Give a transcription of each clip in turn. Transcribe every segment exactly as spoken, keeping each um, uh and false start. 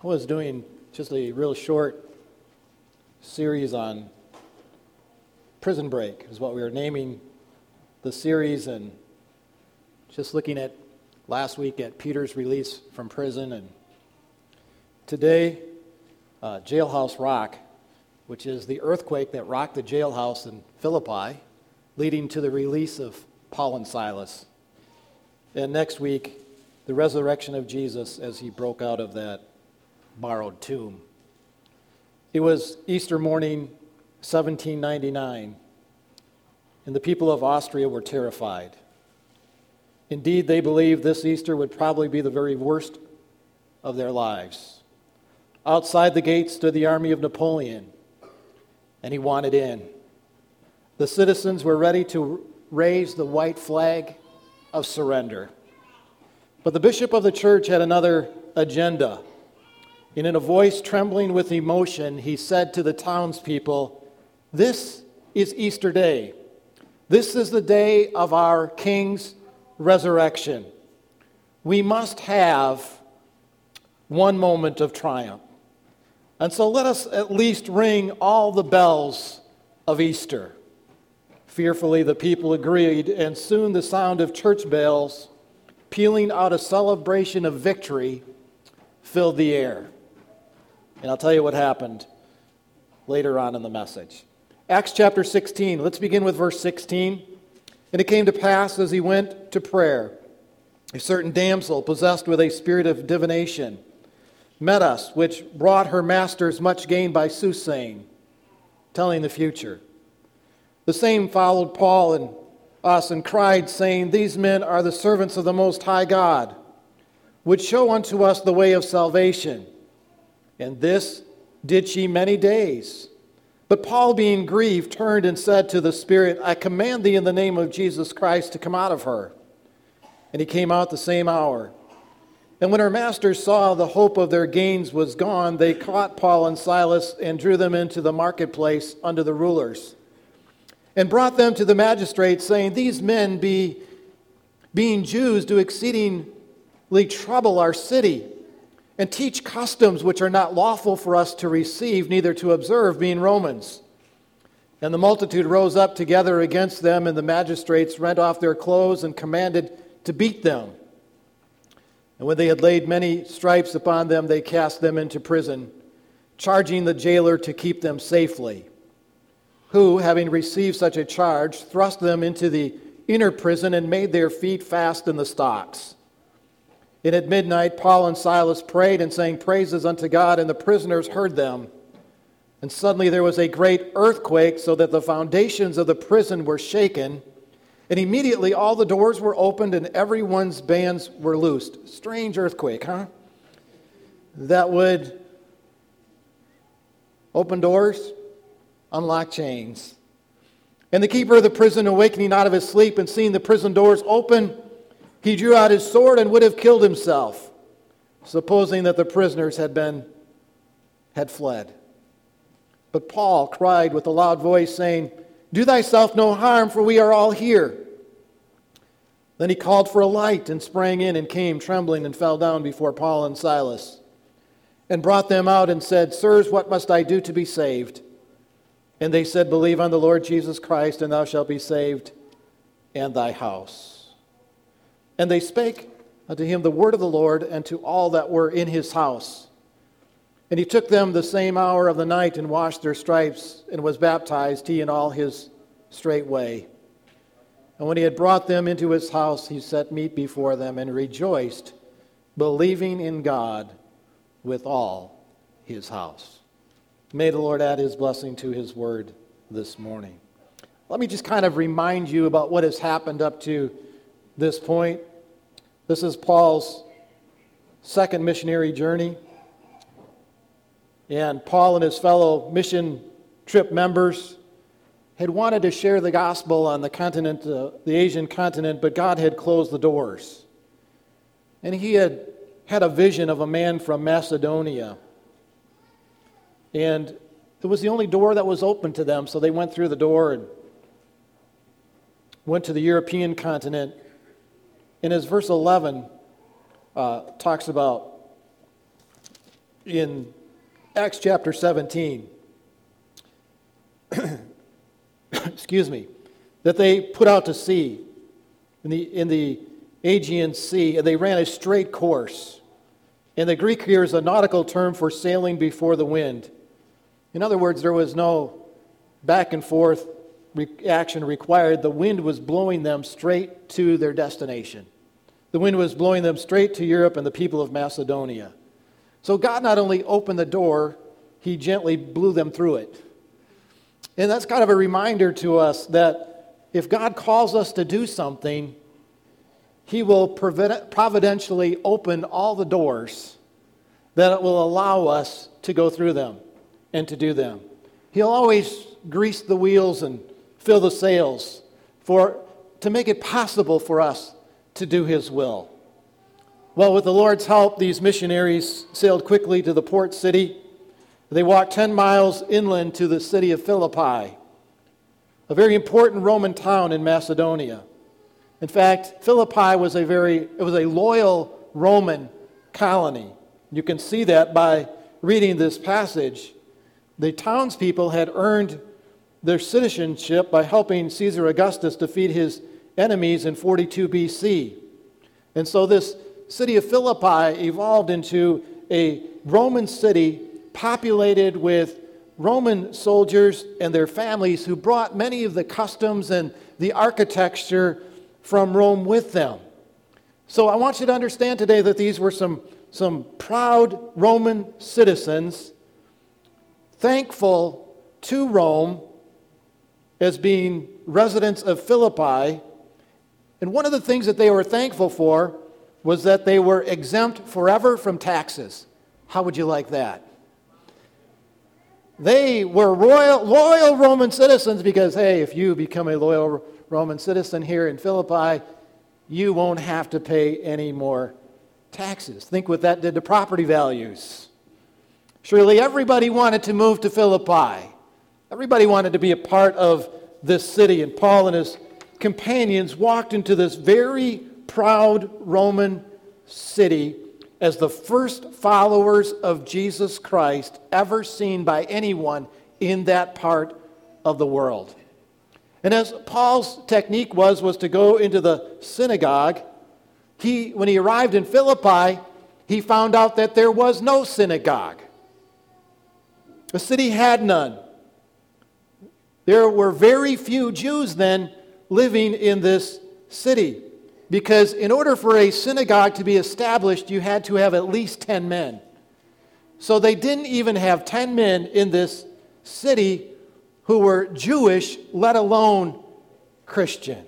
I was doing just a real short series on Prison Break is what we were naming the series, and just looking at last week at Peter's release from prison, and today uh, Jailhouse Rock, which is the earthquake that rocked the jailhouse in Philippi, leading to the release of Paul and Silas. And next week, the resurrection of Jesus as he broke out of that borrowed tomb. It was Easter morning, seventeen ninety-nine, and the people of Austria were terrified. Indeed, they believed this Easter would probably be the very worst of their lives. Outside the gate stood the army of Napoleon, and he wanted in. The citizens were ready to raise the white flag of surrender. But the bishop of the church had another agenda. And in a voice trembling with emotion, he said to the townspeople, "This is Easter Day. This is the day of our King's resurrection. We must have one moment of triumph. And so let us at least ring all the bells of Easter." Fearfully the people agreed, and soon the sound of church bells pealing out a celebration of victory filled the air. And I'll tell you what happened later on in the message. Acts chapter sixteen, let's begin with verse sixteen. "And it came to pass as he went to prayer, a certain damsel possessed with a spirit of divination met us, which brought her masters much gain by soothsaying," telling the future. "The same followed Paul and us and cried, saying, These men are the servants of the Most High God, which show unto us the way of salvation. And this did she many days. But Paul, being grieved, turned and said to the Spirit, I command thee in the name of Jesus Christ to come out of her. And he came out the same hour. And when her masters saw the hope of their gains was gone, they caught Paul and Silas and drew them into the marketplace under the rulers, and brought them to the magistrates, saying, These men, be, being Jews, do exceedingly trouble our city, and teach customs which are not lawful for us to receive, neither to observe, being Romans. And the multitude rose up together against them, and the magistrates rent off their clothes and commanded to beat them. And when they had laid many stripes upon them, they cast them into prison, charging the jailer to keep them safely, who, having received such a charge, thrust them into the inner prison and made their feet fast in the stocks. And at midnight Paul and Silas prayed and sang praises unto God, and the prisoners heard them. And suddenly there was a great earthquake, so that the foundations of the prison were shaken. And immediately all the doors were opened and everyone's bands were loosed." Strange earthquake, huh? That would open doors, unlock chains. "And the keeper of the prison, awakening out of his sleep and seeing the prison doors open, he drew out his sword and would have killed himself, supposing that the prisoners had been had fled. But Paul cried with a loud voice, saying, Do thyself no harm, for we are all here. Then he called for a light and sprang in and came trembling and fell down before Paul and Silas, and brought them out and said, Sirs, what must I do to be saved? And they said, Believe on the Lord Jesus Christ, and thou shalt be saved, and thy house. And they spake unto him the word of the Lord, and to all that were in his house. And he took them the same hour of the night, and washed their stripes, and was baptized, he and all his straightway. And when he had brought them into his house, he set meat before them, and rejoiced, believing in God with all his house. May the Lord add his blessing to his word this morning. Let me just kind of remind you about what has happened up to this point. This is Paul's second missionary journey. And Paul and his fellow mission trip members had wanted to share the gospel on the continent, uh, the Asian continent, but God had closed the doors. And he had had a vision of a man from Macedonia. And it was the only door that was open to them, so they went through the door and went to the European continent. And as verse eleven uh, talks about, in Acts chapter seventeen, excuse me, that they put out to sea in the, in the Aegean Sea, and they ran a straight course. And the Greek here is a nautical term for sailing before the wind. In other words, there was no back and forth action required. The wind was blowing them straight to their destination. The wind was blowing them straight to Europe and the people of Macedonia. So God not only opened the door, he gently blew them through it. And that's kind of a reminder to us that if God calls us to do something, he will providentially open all the doors that will allow us to go through them and to do them. He'll always grease the wheels and fill the sails for to make it possible for us to do his will. Well, with the Lord's help, these missionaries sailed quickly to the port city. They walked ten miles inland to the city of Philippi, a very important Roman town in Macedonia. In fact, Philippi was a very it was a loyal Roman colony. You can see that by reading this passage. The townspeople had earned their citizenship by helping Caesar Augustus defeat his enemies in forty-two B C. And so this city of Philippi evolved into a Roman city populated with Roman soldiers and their families who brought many of the customs and the architecture from Rome with them. So I want you to understand today that these were some, some proud Roman citizens, thankful to Rome as being residents of Philippi. And one of the things that they were thankful for was that they were exempt forever from taxes. How would you like that? They were royal, loyal Roman citizens because, hey, if you become a loyal Roman citizen here in Philippi, you won't have to pay any more taxes. Think what that did to property values. Surely everybody wanted to move to Philippi. Everybody wanted to be a part of this city. And Paul and his companions walked into this very proud Roman city as the first followers of Jesus Christ ever seen by anyone in that part of the world. And as Paul's technique was, was to go into the synagogue, he, when he arrived in Philippi, he found out that there was no synagogue. The city had none. There were very few Jews then living in this city, because in order for a synagogue to be established, you had to have at least ten men. So they didn't even have ten men in this city who were Jewish, let alone Christian.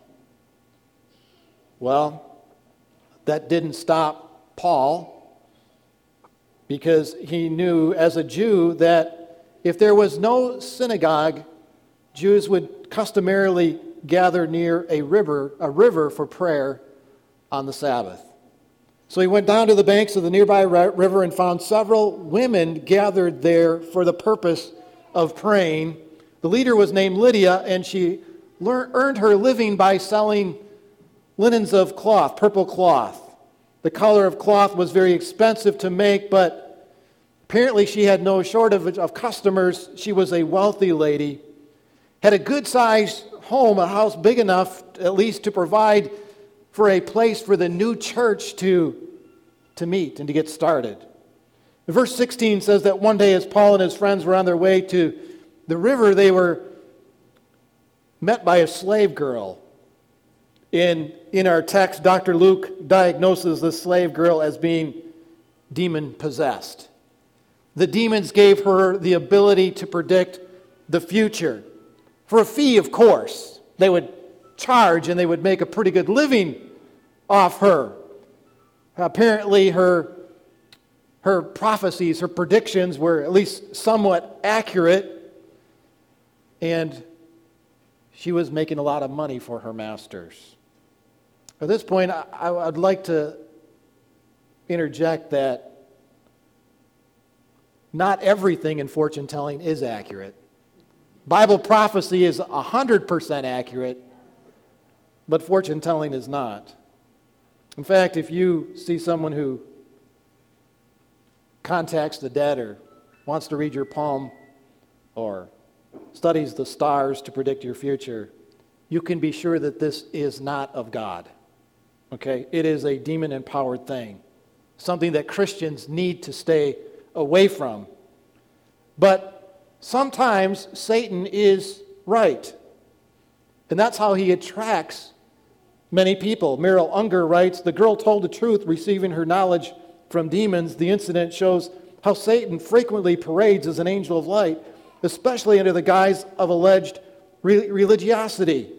Well, that didn't stop Paul, because he knew as a Jew that if there was no synagogue, Jews would customarily gather near a river, a river for prayer on the Sabbath. So he went down to the banks of the nearby river and found several women gathered there for the purpose of praying. The leader was named Lydia, and she learned, earned her living by selling linens of cloth, purple cloth. The color of cloth was very expensive to make, but apparently she had no shortage of customers. She was a wealthy lady, had a good-sized home, a house big enough at least to provide for a place for the new church to, to meet and to get started. Verse sixteen says that one day as Paul and his friends were on their way to the river, they were met by a slave girl. In, in our text, Doctor Luke diagnoses this slave girl as being demon-possessed. The demons gave her the ability to predict the future. For a fee, of course. They would charge and they would make a pretty good living off her. Apparently her, her prophecies, her predictions were at least somewhat accurate, and she was making a lot of money for her masters. At this point, I, I'd like to interject that not everything in fortune telling is accurate. Bible prophecy is one hundred percent accurate, but fortune telling is not. In fact, if you see someone who contacts the dead or wants to read your palm or studies the stars to predict your future, you can be sure that this is not of God. Okay? It is a demon-empowered thing, something that Christians need to stay away from. But sometimes Satan is right, and that's how he attracts many people. Meryl Unger writes, "The girl told the truth, receiving her knowledge from demons. The incident shows how Satan frequently parades as an angel of light, especially under the guise of alleged re- religiosity."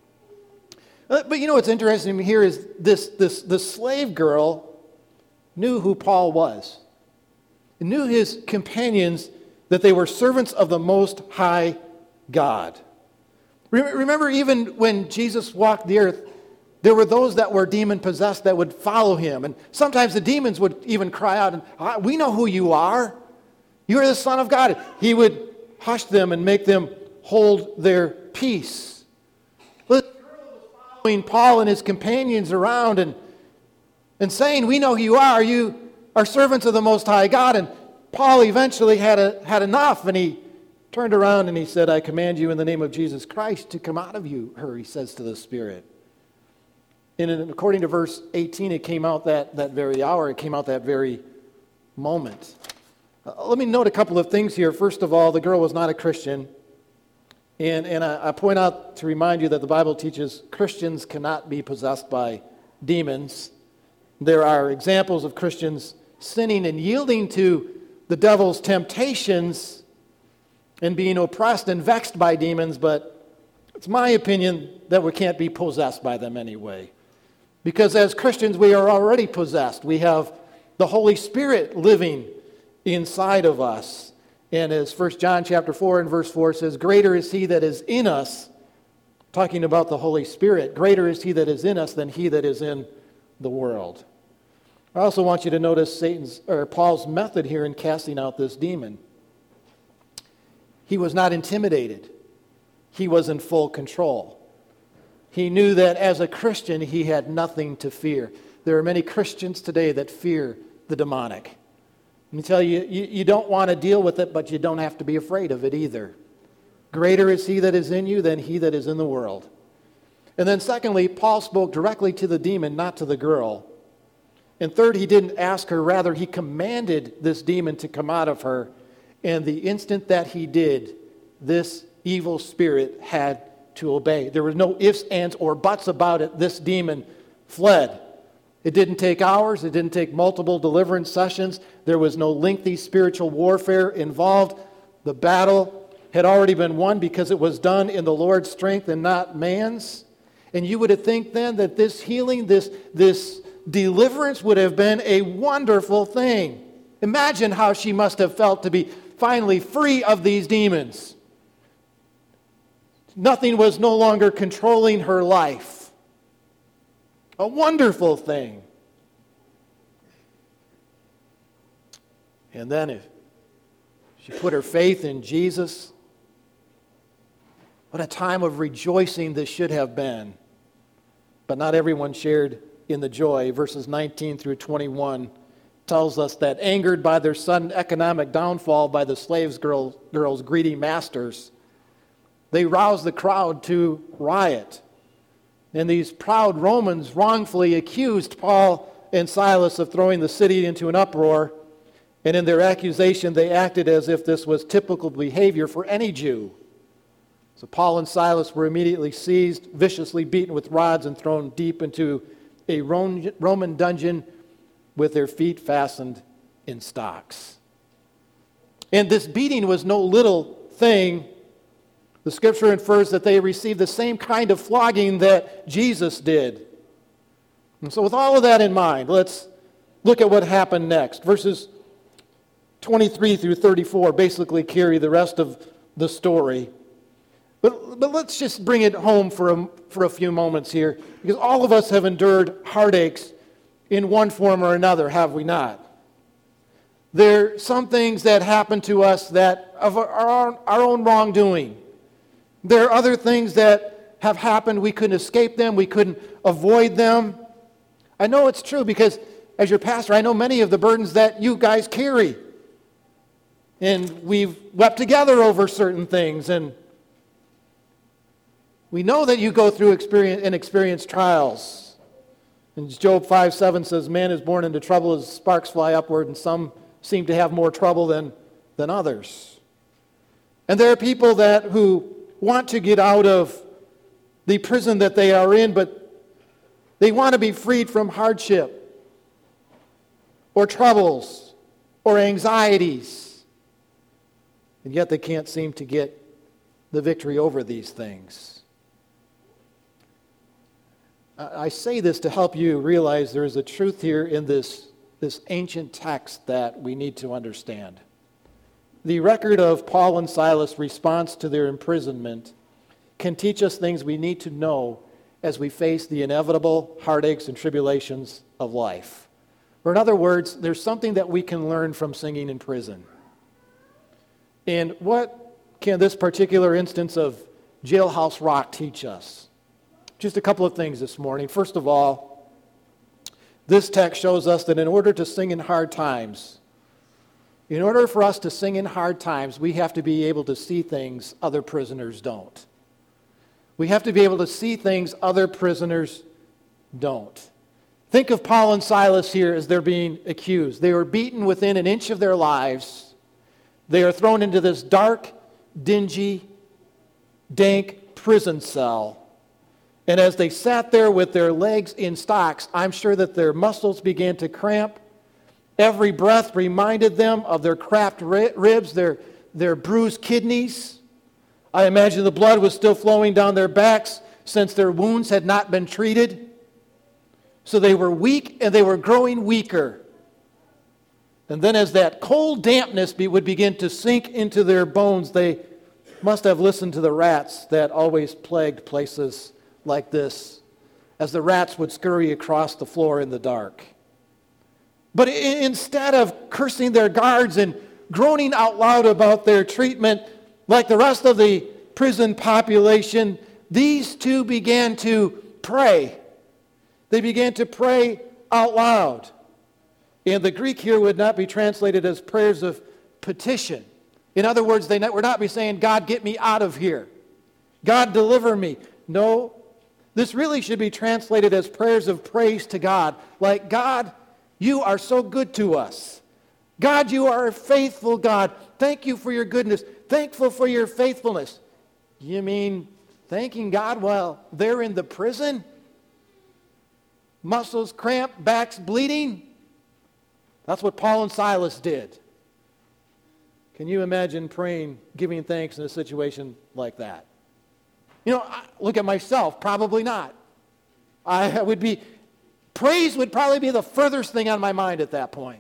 Uh, but you know what's interesting here is this, this, this slave girl knew who Paul was. Knew his companions, that they were servants of the Most High God. Remember, even when Jesus walked the earth, there were those that were demon-possessed that would follow him. And sometimes the demons would even cry out, and "We know who you are. You are the Son of God." He would hush them and make them hold their peace. The girl was following Paul and his companions around and, and saying, "We know who you are. You are servants of the Most High God." And Paul eventually had, a, had enough, and he turned around and he said, "I command you in the name of Jesus Christ to come out of you," her, he says to the Spirit. And according to verse eighteen, it came out that, that very hour. It came out that very moment. Uh, let me note a couple of things here. First of all, the girl was not a Christian. And, and I, I point out to remind you that the Bible teaches Christians cannot be possessed by demons. There are examples of Christians sinning and yielding to the devil's temptations and being oppressed and vexed by demons, but it's my opinion that we can't be possessed by them anyway. Because as Christians, we are already possessed. We have the Holy Spirit living inside of us. And as First John chapter four and verse four says, "Greater is he that is in us," talking about the Holy Spirit, "greater is he that is in us than he that is in the world." I also want you to notice Satan's or Paul's method here in casting out this demon. He was not intimidated. He was in full control. He knew that as a Christian, he had nothing to fear. There are many Christians today that fear the demonic. Let me tell you, you, you don't want to deal with it, but you don't have to be afraid of it either. Greater is he that is in you than he that is in the world. And then secondly, Paul spoke directly to the demon, not to the girl. And third, he didn't ask her, rather he commanded this demon to come out of her. And the instant that he did, this evil spirit had to obey. There was no ifs, ands, or buts about it. This demon fled. It didn't take hours. It didn't take multiple deliverance sessions. There was no lengthy spiritual warfare involved. The battle had already been won because it was done in the Lord's strength and not man's. And you would think then that this healing, this, this deliverance would have been a wonderful thing. Imagine how she must have felt to be finally free of these demons. Nothing was no longer controlling her life. A wonderful thing. And then if she put her faith in Jesus, what a time of rejoicing this should have been. But not everyone shared in the joy. Verses nineteen through twenty-one tells us that angered by their sudden economic downfall by the slaves girl, girls' greedy masters, they roused the crowd to riot. And these proud Romans wrongfully accused Paul and Silas of throwing the city into an uproar. And in their accusation, they acted as if this was typical behavior for any Jew. So Paul and Silas were immediately seized, viciously beaten with rods, and thrown deep into a Roman dungeon with their feet fastened in stocks. And this beating was no little thing. The scripture infers that they received the same kind of flogging that Jesus did. And so with all of that in mind, let's look at what happened next. Verses twenty-three through thirty-four basically carry the rest of the story. But, but let's just bring it home for a, for a few moments here, because all of us have endured heartaches in one form or another, have we not? There are some things that happen to us that of our, our, our own wrongdoing. There are other things that have happened. We couldn't escape them. We couldn't avoid them. I know it's true because as your pastor, I know many of the burdens that you guys carry. And we've wept together over certain things. And we know that you go through experience and experience trials. And Job five seven says, man is born into trouble as sparks fly upward, and some seem to have more trouble than, than others. And there are people that who want to get out of the prison that they are in, but they want to be freed from hardship or troubles or anxieties. And yet they can't seem to get the victory over these things. I say this to help you realize there is a truth here in this, this ancient text that we need to understand. The record of Paul and Silas' response to their imprisonment can teach us things we need to know as we face the inevitable heartaches and tribulations of life. Or in other words, there's something that we can learn from singing in prison. And what can this particular instance of Jailhouse Rock teach us? Just a couple of things this morning. First of all, this text shows us that in order to sing in hard times, in order for us to sing in hard times, we have to be able to see things other prisoners don't. We have to be able to see things other prisoners don't. Think of Paul and Silas here as they're being accused. They were beaten within an inch of their lives. They are thrown into this dark, dingy, dank prison cell. And as they sat there with their legs in stocks, I'm sure that their muscles began to cramp. Every breath reminded them of their cracked ribs, their, their bruised kidneys. I imagine the blood was still flowing down their backs since their wounds had not been treated. So they were weak and they were growing weaker. And then as that cold dampness be, would begin to sink into their bones, they must have listened to the rats that always plagued places like this, as the rats would scurry across the floor in the dark. But instead of cursing their guards and groaning out loud about their treatment, like the rest of the prison population, these two began to pray. They began to pray out loud. And the Greek here would not be translated as prayers of petition. In other words, they would not be saying, God, get me out of here. God, deliver me. No, this really should be translated as prayers of praise to God. Like, God, you are so good to us. God, you are a faithful God. Thank you for your goodness. Thankful for your faithfulness. You mean thanking God while they're in the prison? Muscles cramped, backs bleeding? That's what Paul and Silas did. Can you imagine praying, giving thanks in a situation like that? You know, I look at myself, probably not. I would be, praise would probably be the furthest thing on my mind at that point.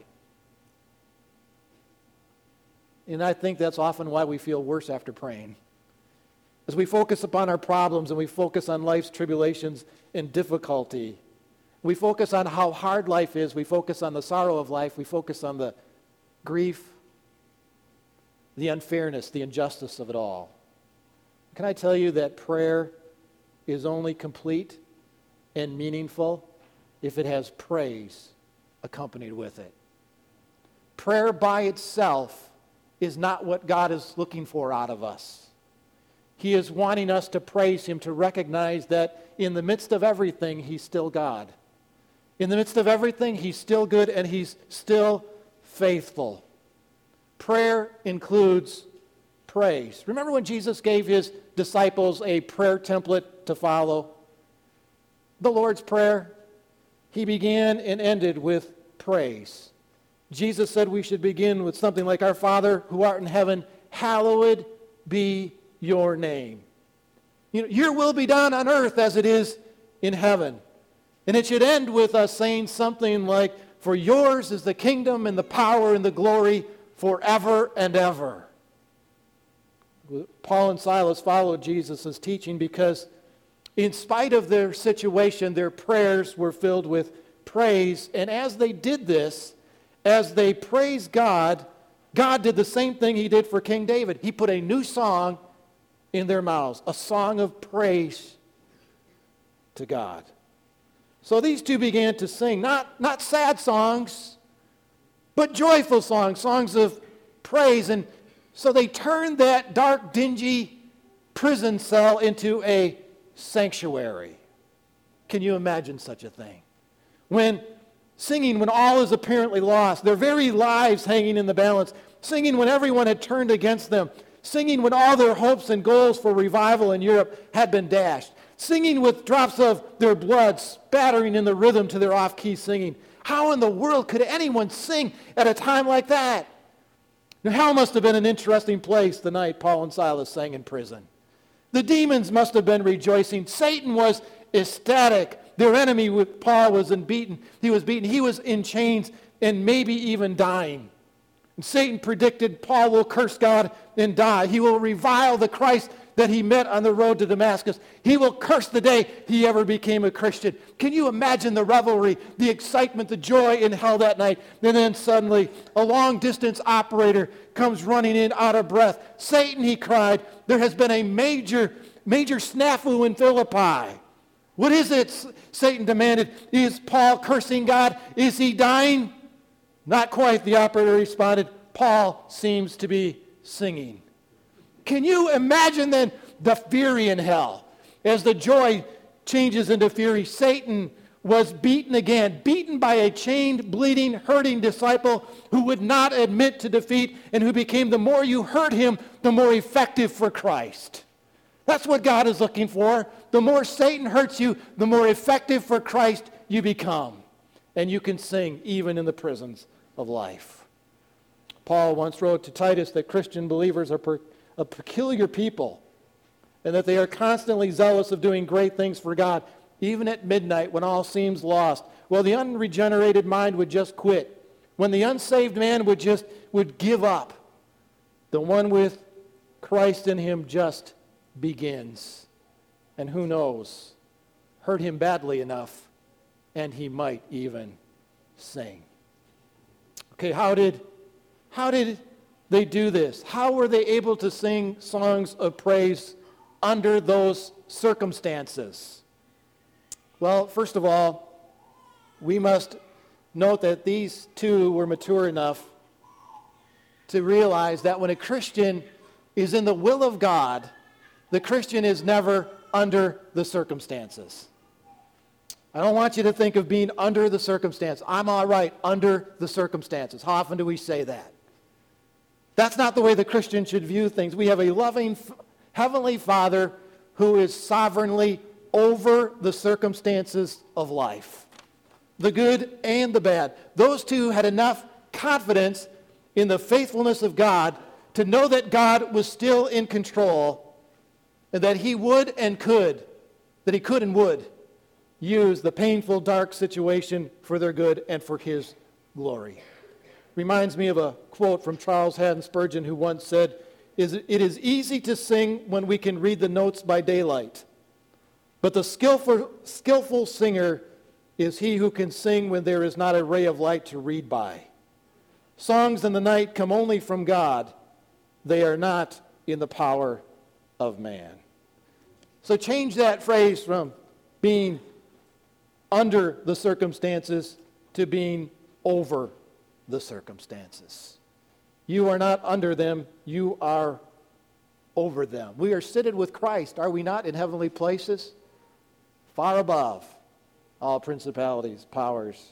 And I think that's often why we feel worse after praying. As we focus upon our problems and we focus on life's tribulations and difficulty, we focus on how hard life is, we focus on the sorrow of life, we focus on the grief, the unfairness, the injustice of it all. Can I tell you that prayer is only complete and meaningful if it has praise accompanied with it? Prayer by itself is not what God is looking for out of us. He is wanting us to praise Him, to recognize that in the midst of everything, He's still God. In the midst of everything, He's still good and He's still faithful. Prayer includes praise. Remember when Jesus gave His disciples a prayer template to follow? The Lord's Prayer, He began and ended with praise. Jesus said we should begin with something like, Our Father who art in heaven, hallowed be your name. You know, your will be done on earth as it is in heaven. And it should end with us saying something like, For yours is the kingdom and the power and the glory forever and ever. Paul and Silas followed Jesus' teaching because in spite of their situation, their prayers were filled with praise. And as they did this, as they praised God, God did the same thing He did for King David. He put a new song in their mouths, a song of praise to God. So these two began to sing, not, not sad songs, but joyful songs, songs of praise. And so they turned that dark, dingy prison cell into a sanctuary. Can you imagine such a thing? When singing when all is apparently lost, their very lives hanging in the balance, singing when everyone had turned against them, singing when all their hopes and goals for revival in Europe had been dashed, singing with drops of their blood spattering in the rhythm to their off-key singing. How in the world could anyone sing at a time like that? Now, hell must have been an interesting place the night Paul and Silas sang in prison. The demons must have been rejoicing. Satan was ecstatic. Their enemy, with Paul, was beaten. He was beaten. He was in chains and maybe even dying. And Satan predicted Paul will curse God and die. He will revile the Christ that he met on the road to Damascus. He will curse the day he ever became a Christian. Can you imagine the revelry, the excitement, the joy in hell that night? And then suddenly a long-distance operator comes running in out of breath. Satan, he cried, there has been a major, major snafu in Philippi. What is it? Satan demanded. Is Paul cursing God? Is he dying? Not quite, the operator responded. Paul seems to be singing. Can you imagine then the fury in hell? As the joy changes into fury, Satan was beaten again, beaten by a chained, bleeding, hurting disciple who would not admit to defeat and who became, the more you hurt him, the more effective for Christ. That's what God is looking for. The more Satan hurts you, the more effective for Christ you become. And you can sing even in the prisons of life. Paul once wrote to Titus that Christian believers are per- a peculiar people and that they are constantly zealous of doing great things for God, even at midnight when all seems lost. Well, the unregenerated mind would just quit. When the unsaved man would just would give up, the one with Christ in him just begins. And who knows, hurt him badly enough, and he might even sing. Okay, how did how did they do this? How were they able to sing songs of praise under those circumstances? Well, first of all, we must note that these two were mature enough to realize that when a Christian is in the will of God, the Christian is never under the circumstances. I don't want you to think of being under the circumstance. I'm all right under the circumstances. How often do we say that? That's not the way the Christian should view things. We have a loving Heavenly Father who is sovereignly over the circumstances of life, the good and the bad. Those two had enough confidence in the faithfulness of God to know that God was still in control and that he would and could, that he could and would use the painful, dark situation for their good and for his glory. Reminds me of a quote from Charles Haddon Spurgeon, who once said, "It is easy to sing when we can read the notes by daylight, but the skillful, skillful singer is he who can sing when there is not a ray of light to read by. Songs in the night come only from God. They are not in the power of man." So change that phrase from being under the circumstances to being over the circumstances. You are not under them, you are over them. We are seated with Christ, are we not, in heavenly places? Far above all principalities, powers.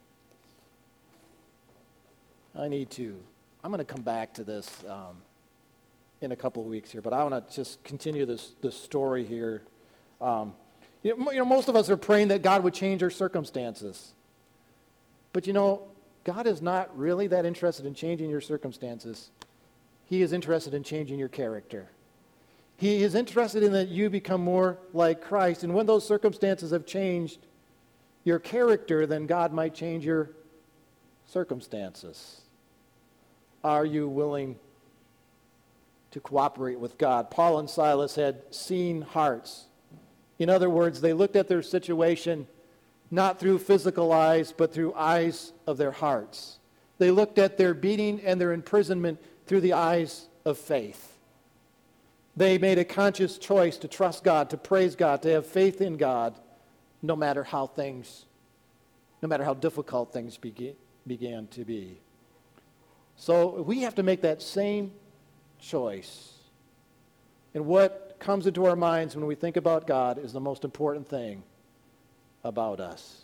I need to, I'm going to come back to this um, in a couple of weeks here, but I want to just continue this, this story here. Um, you know, you know, most of us are praying that God would change our circumstances. But you know, God is not really that interested in changing your circumstances. He is interested in changing your character. He is interested in that you become more like Christ. And when those circumstances have changed your character, then God might change your circumstances. Are you willing to cooperate with God? Paul and Silas had seen hearts. In other words, they looked at their situation not through physical eyes, but through eyes of their hearts. They looked at their beating and their imprisonment through the eyes of faith. They made a conscious choice to trust God, to praise God, to have faith in God, no matter how things, no matter how difficult things began, began to be. So we have to make that same choice. And what comes into our minds when we think about God is the most important thing about us.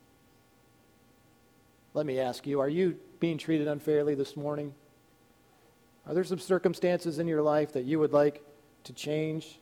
Let me ask you, are you being treated unfairly this morning? Are there some circumstances in your life that you would like to change?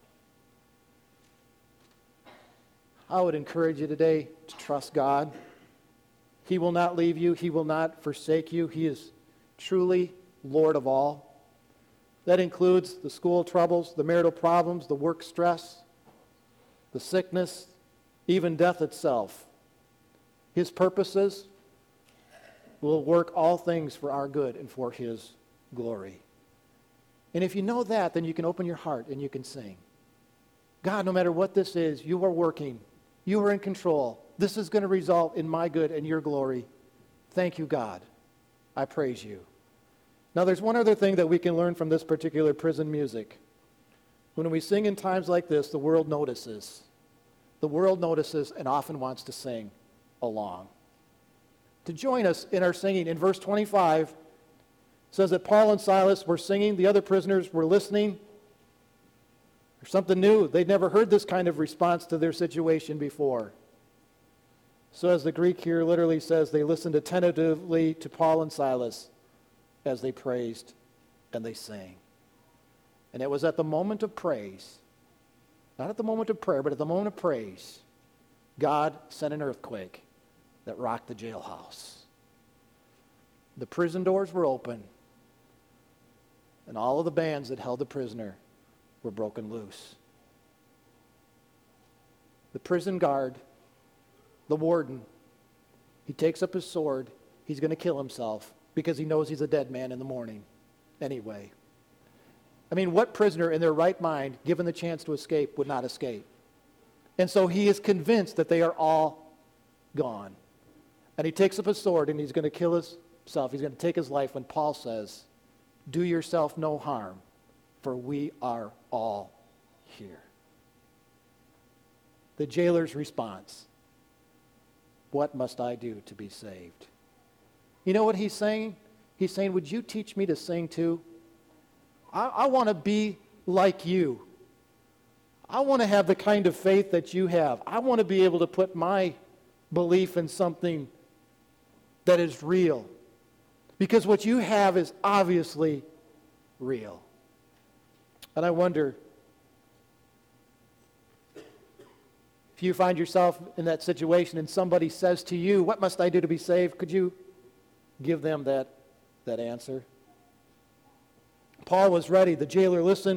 I would encourage you today to trust God. He will not leave you. He will not forsake you. He is truly Lord of all. That includes the school troubles, the marital problems, the work stress, the sickness, even death itself. His purposes will work all things for our good and for His glory. And if you know that, then you can open your heart and you can sing. God, no matter what this is, you are working. You are in control. This is going to result in my good and your glory. Thank you, God. I praise you. Now, there's one other thing that we can learn from this particular prison music. When we sing in times like this, the world notices. The world notices and often wants to sing along. To join us in our singing, in verse twenty-five, it says that Paul and Silas were singing, the other prisoners were listening. There's something new. They'd never heard this kind of response to their situation before. So as the Greek here literally says, they listened attentively to Paul and Silas as they praised and they sang. And it was at the moment of praise, not at the moment of prayer, but at the moment of praise, God sent an earthquake that rocked the jailhouse. The prison doors were open, and all of the bands that held the prisoner were broken loose. The prison guard, the warden, he takes up his sword. He's going to kill himself because he knows he's a dead man in the morning anyway. I mean, what prisoner in their right mind, given the chance to escape, would not escape? And so he is convinced that they are all gone. And he takes up his sword and he's going to kill himself. He's going to take his life when Paul says, "Do yourself no harm, for we are all here." The jailer's response, "What must I do to be saved?" You know what he's saying? He's saying, would you teach me to sing too? I, I want to be like you. I want to have the kind of faith that you have. I want to be able to put my belief in something that is real. Because what you have is obviously real. And I wonder, if you find yourself in that situation and somebody says to you, "What must I do to be saved?" Could you give them that, that answer? Paul was ready. The jailer listened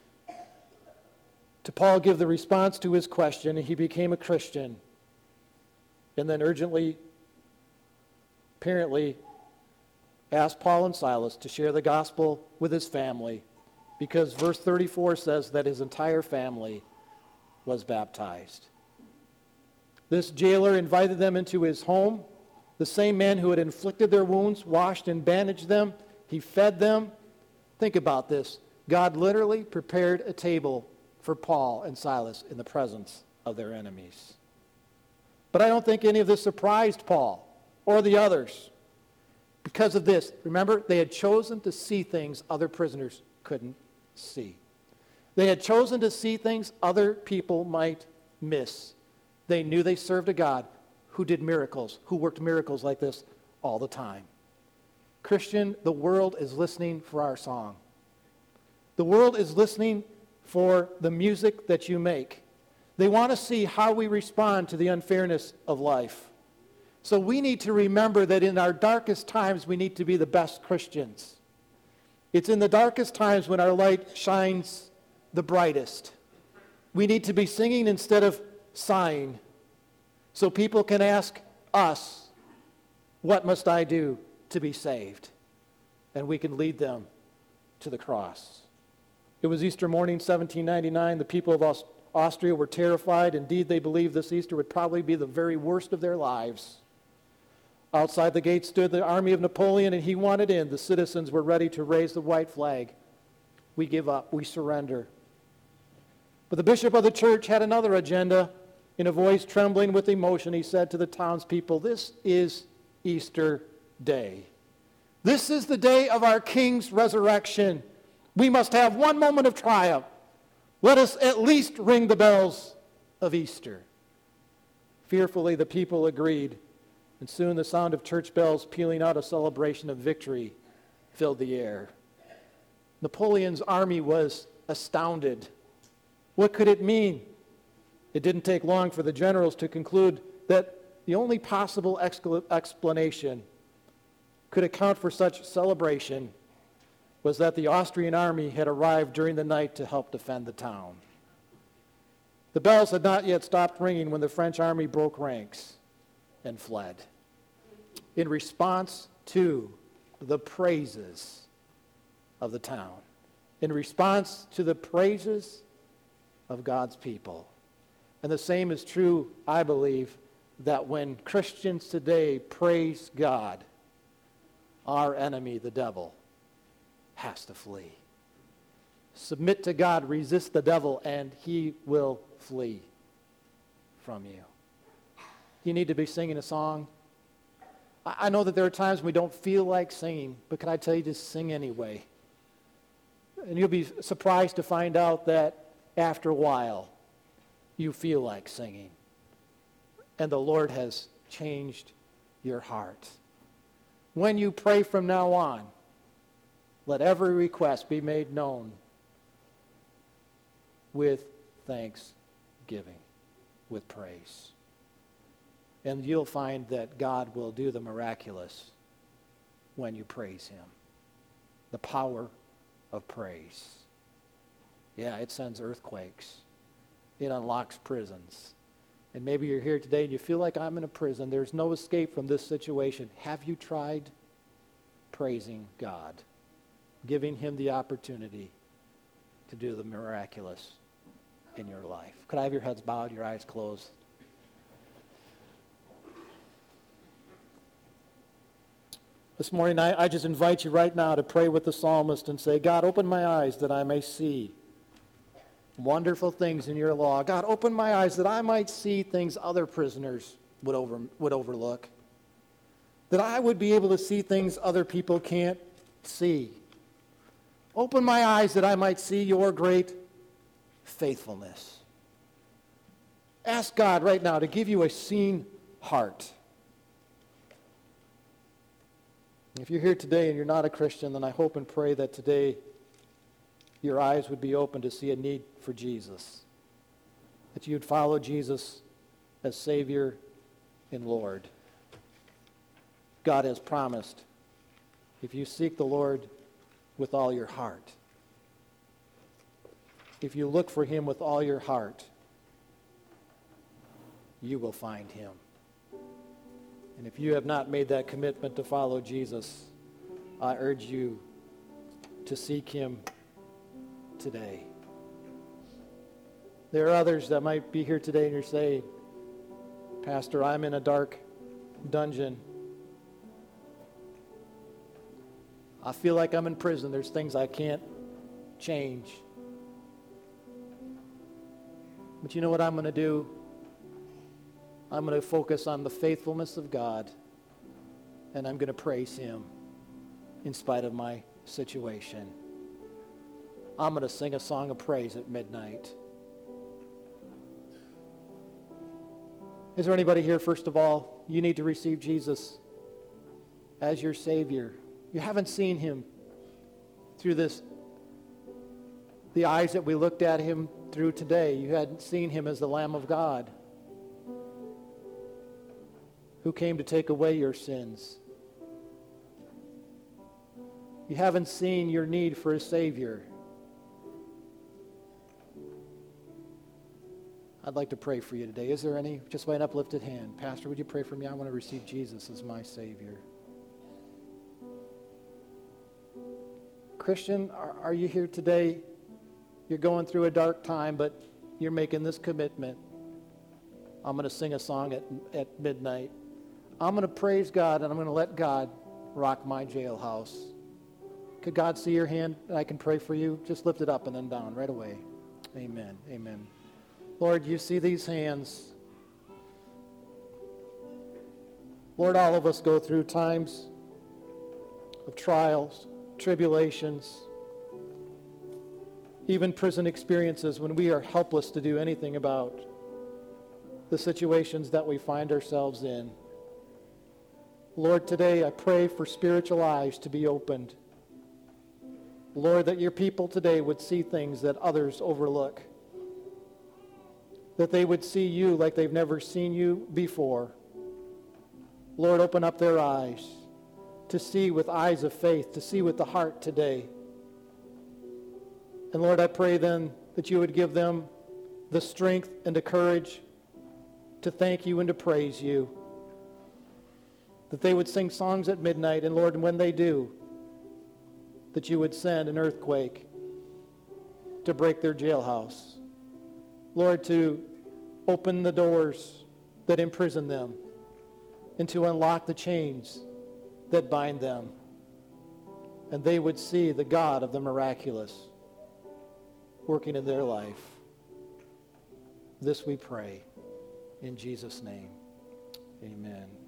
to Paul give the response to his question, and he became a Christian. And then urgently, apparently, asked Paul and Silas to share the gospel with his family, because verse thirty-four says that his entire family was baptized. This jailer invited them into his home. The same man who had inflicted their wounds, washed and bandaged them. He fed them. Think about this. God literally prepared a table for Paul and Silas in the presence of their enemies. But I don't think any of this surprised Paul or the others. Because of this, remember, they had chosen to see things other prisoners couldn't see. They had chosen to see things other people might miss. They knew they served a God who did miracles, who worked miracles like this all the time. Christian, the world is listening for our song. The world is listening for the music that you make. They want to see how we respond to the unfairness of life. So we need to remember that in our darkest times, we need to be the best Christians. It's in the darkest times when our light shines the brightest. We need to be singing instead of sighing, so people can ask us, "What must I do to be saved?" And we can lead them to the cross. It was Easter morning, seventeen ninety-nine. The people of Aust- Austria were terrified. Indeed, they believed this Easter would probably be the very worst of their lives. Outside the gate stood the army of Napoleon, and he wanted in. The citizens were ready to raise the white flag. We give up. We surrender. But the bishop of the church had another agenda. In a voice trembling with emotion, he said to the townspeople, "This is Easter Day. This is the day of our King's resurrection. We must have one moment of triumph. Let us at least ring the bells of Easter." Fearfully, the people agreed, and soon the sound of church bells pealing out a celebration of victory filled the air. Napoleon's army was astounded. What could it mean? It didn't take long for the generals to conclude that the only possible excla- explanation could account for such celebration was that the Austrian army had arrived during the night to help defend the town. The bells had not yet stopped ringing when the French army broke ranks and fled. In response to the praises of the town, in response to the praises of God's people. And the same is true, I believe, that when Christians today praise God, our enemy, the devil, has to flee. Submit to God, resist the devil, and he will flee from you. You need to be singing a song. I know that there are times when we don't feel like singing, but can I tell you, just sing anyway. And you'll be surprised to find out that after a while, you feel like singing. And the Lord has changed your heart. When you pray from now on, let every request be made known with thanksgiving, with praise. And you'll find that God will do the miraculous when you praise him. The power of praise. Yeah, it sends earthquakes. It unlocks prisons. And maybe you're here today and you feel like I'm in a prison. There's no escape from this situation. Have you tried praising God? Giving him the opportunity to do the miraculous in your life. Could I have your heads bowed, your eyes closed? This morning, I, I just invite you right now to pray with the psalmist and say, God, open my eyes that I may see wonderful things in your law. God, open my eyes that I might see things other prisoners would over, would overlook. That I would be able to see things other people can't see. Open my eyes that I might see your great faithfulness. Ask God right now to give you a seen heart. If you're here today and you're not a Christian, then I hope and pray that today your eyes would be open to see a need for Jesus. That you'd follow Jesus as Savior and Lord. God has promised, if you seek the Lord with all your heart, if you look for him with all your heart, you will find him. And if you have not made that commitment to follow Jesus, I urge you to seek him today. There are others that might be here today and you're saying, Pastor, I'm in a dark dungeon. I feel like I'm in prison. There's things I can't change. But you know what I'm going to do? I'm going to focus on the faithfulness of God, and I'm going to praise him in spite of my situation. I'm going to sing a song of praise at midnight. Is there anybody here, first of all, you need to receive Jesus as your Savior? You haven't seen him through this, the eyes that we looked at him through today. You hadn't seen him as the Lamb of God who came to take away your sins. You haven't seen your need for a Savior. I'd like to pray for you today. Is there any? Just by an uplifted hand. Pastor, would you pray for me? I want to receive Jesus as my Savior. Christian, are, are you here today? You're going through a dark time, but you're making this commitment. I'm going to sing a song at, at midnight. I'm going to praise God, and I'm going to let God rock my jailhouse. Could God see your hand and I can pray for you? Just lift it up and then down right away. Amen. Amen. Lord, you see these hands. Lord, all of us go through times of trials, tribulations, even prison experiences when we are helpless to do anything about the situations that we find ourselves in. Lord, today I pray for spiritual eyes to be opened. Lord, that your people today would see things that others overlook. That they would see you like they've never seen you before. Lord, open up their eyes to see with eyes of faith, to see with the heart today. And Lord, I pray then that you would give them the strength and the courage to thank you and to praise you. That they would sing songs at midnight, and Lord, when they do, that you would send an earthquake to break their jailhouse. Lord, to open the doors that imprison them and to unlock the chains that bind them. And they would see the God of the miraculous working in their life. This we pray in Jesus' name. Amen.